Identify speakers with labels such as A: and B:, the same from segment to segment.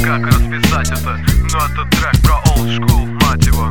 A: как расписать это, но это трек про old school, мать его.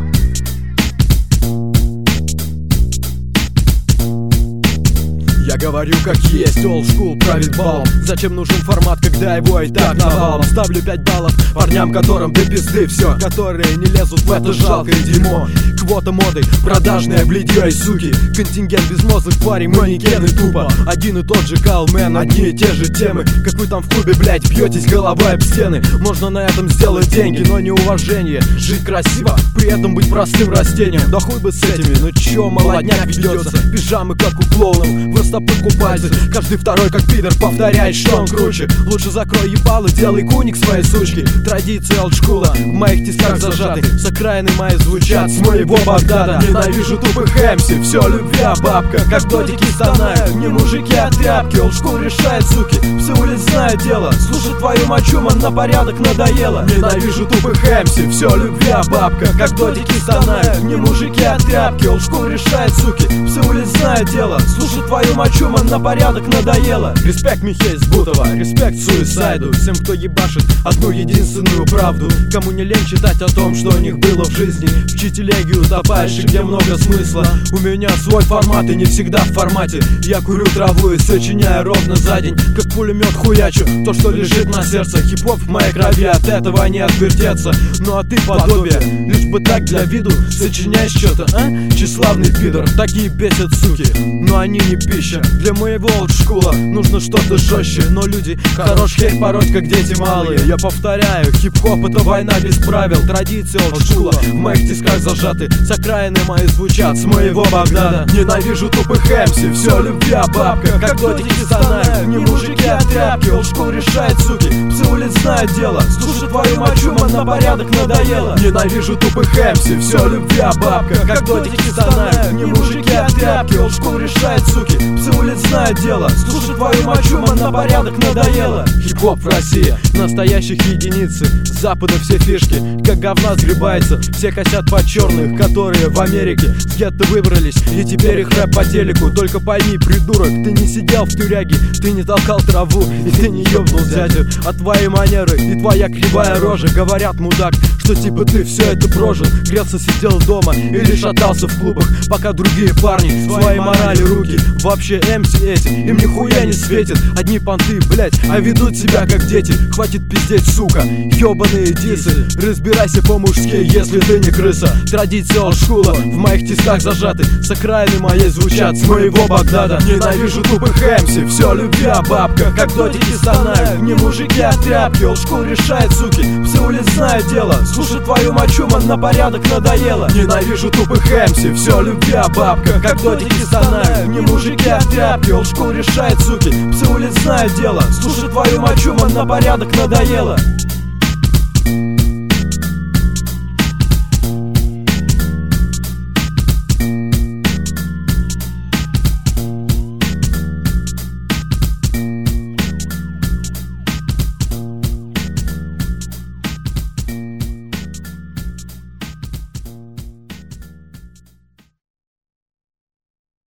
B: Я говорю как есть, old school правит балом. Зачем нужен формат, когда его и так навалом? Ставлю 5 баллов парням, которым до пизды все, которые не лезут в это жалкое дерьмо. Квота моды, продажные бледье и суки, контингент безмозглых парень, манекены тупо. Один и тот же калмен, одни и те же темы. Как вы там в клубе, блять, бьетесь головой об стены. Можно на этом сделать деньги, но не уважение. Жить красиво, при этом быть простым растением. Да хуй бы с этими, ну чё молодняк ведется? Пижамы как у клоунов, покупатель. Каждый второй как пидор повторяет, что он круче. Лучше закрой ебало, делай куник своей сучки. Традиции олдшкула в моих тисках зажаты. С окраины мои звучат с моего Багдада. Ненавижу тупых эмси, все любви, а бабка как додики стонают. Не мужики, а тряпки, олдшкул решает, суки. Все улиц знает дело, слушай твою мочу, man, на порядок надоело. Ненавижу тупых эмси, все любви, а бабка как додики стонают. Не мужики, а тряпки, олдшкул решает, суки. Все улиц знает дело, слушай твою мочу, man, на порядок надоело. Респект Михей из Бутова, респект Суисайду. Всем, кто ебашит одну единственную правду. Кому не лень читать о том, что у них было в жизни. В чьи телеги утопаешь и где много смысла. У меня свой формат и не всегда в формате. Я курю траву и сочиняю ровно за день. Как пулемет хуячу то, что лежит на сердце. Хип-хоп в моей крови, от этого не отвертеться. Ну а ты подобие, лишь бы так для виду сочиняешь что-то, а? Тщеславный пидор, такие бесят суки. Но они не пища для моего олдшкула, нужно что-то жестче. Но люди хорош хейт пороть, как дети малые. Я повторяю, хип-хоп это война без правил. Традиции олдшкула в моих тисках зажаты. С окраины мои звучат с моего Багдада. Ненавижу тупых эмси, все любви, а бабка как додики стонают. Не мужики, а тряпки, олдшкул решает, суки. Все улиц знает дело, слушай твою мочу, man, на порядок надоело. Ненавижу тупых эмси, все любви, а бабка как додики стонают. Не мужики, а тряпки, олдшкул решает, суки. Все улиц знает дело, слушай твою мочу, man, на порядок надоело. Хип-хоп в России, настоящих единицы. С запада все фишки, как говна сгребается. Все хотят под черных, которые в Америке с гетто выбрались, и теперь их рэп по телеку. Только пойми, придурок, ты не сидел в тюряге, ты не толкал траву, и ты не ёбнул дядю. А твои манеры и твоя кривая рожа говорят, мудак, что типа ты все это прожил. Грелся, сидел дома или шатался в клубах, пока другие парни свои морали руки. Вообще МС эти, им нихуя не светит. Одни понты, блять, а ведут себя как дети. Хватит пиздеть, сука, ёбаные дисы. Разбирайся по-мужски, если ты не крыса. Традиции олдшкула в моих тисках зажаты. С окраины моей звучат с моего Багдада. Ненавижу тупых эмси, все любви, а бабка как додики стонают. Не мужики, а тряпки, олдшкул решает, суки. Все улиц знает дело, слушай твою мочу, man, на порядок надоело. Ненавижу тупых эмси, все любви, а бабка как додики стонают. Не мужики, а тряпки, олдшкул решает, суки. Все улиц знает дело, слушай твою мочу, man, на порядок надоело.